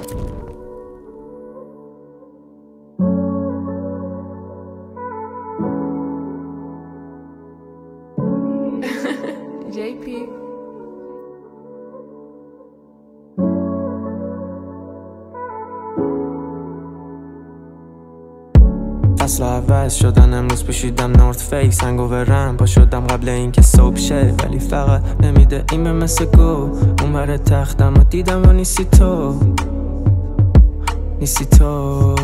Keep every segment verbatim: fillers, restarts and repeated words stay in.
جی پی فصل عوض شدن امروز پوشیدم نورت فیس هنگوورم پا شدم قبل اینکه صبح شه ولی فقط نمیده این به مثل گو اون بر تختم و دیدم و نیستی تو نیستی تو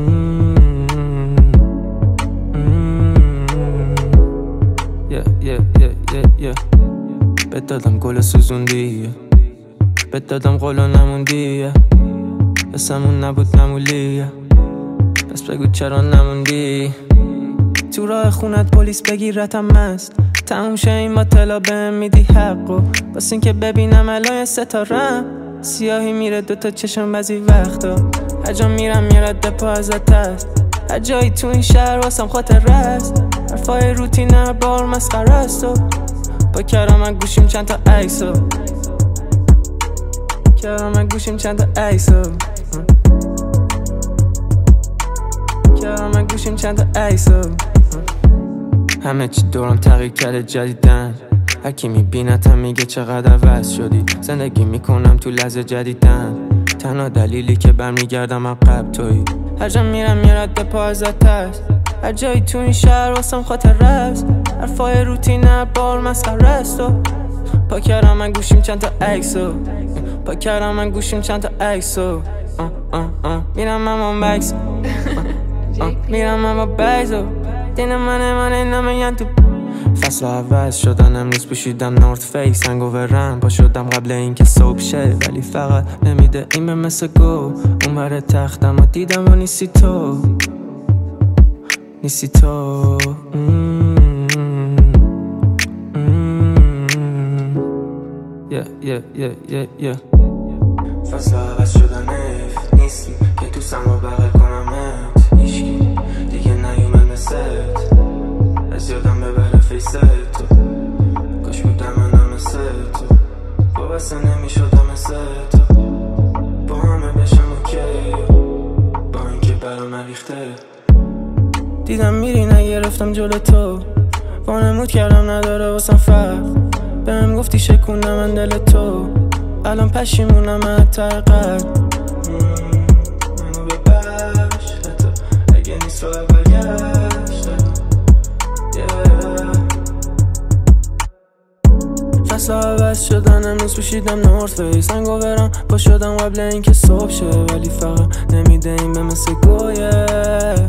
بهت دادم گل سوزوندی بهت دادم قول و نموندی حسمون نبود نمولی پس بگو چرا نموندی تو راه خونت پلیس بگیرتم مست تموم شه این باطلا بهم میدی حقو بس این که ببینم الان ستارم سیاهی میره دوتا چشم بعضی وقتا هر جا میرم یه رد پا ازت هست هر جایی تو این شهر واسم خاطر است حرفای روتین هر بار مسخره است و با کرامت گوشیم چند تا عکسو کرامت گوشیم چند تا عکسو کرامت گوشیم چند تا عکسو همه چی دورم تغییر کرده جدیدن هرکی میبینتم میگه چقدر عوض شدی زندگی میکنم تو لحظه جدیدن تنها دلیلی که برمیگردم عقب تویی هر جا میرم یه رد پا ازت هست هر جایی تو این شهر واسم خاطر است حرفای روتین هر بار مسخره است و پا کردم من گوشیم چند تا عکسو پا کردم من گوشیم چند تا عکسو میرم من با بکس میرم من با بکسو دین منه منه نمیان تو فصل عوض شدن امروز پوشیدم نورت فیس هنگوورم پا شدم قبل اینکه صبح شه ولی فقط نمیده این به مثل گو اون بر تختم و دیدم و نیستی تو نیستی تو فصل عوض شدن ایف نیستی که تو سما بغل کنمت هیچکی دیگه نیومد مثلت از یادم ببره فیست تو کاش بودم منم مثل تو وابسته نمیشدم مثل تو با همه بشم اوکی با اینکه برام ریخته دیدم میری نگرفتم جلو تو وانمود کردم نداره واسم فرق بهم گفتی شکونم من دل تو الان پشیمونم حتی قلب منو ببخش حتی اگه نیست رو برگشت فصل عوض شدن امروز پوشیدم نورت فیس هنگوورم پا شدم قبل اینکه صبح شه ولی فقط نمیده این به مثل گویه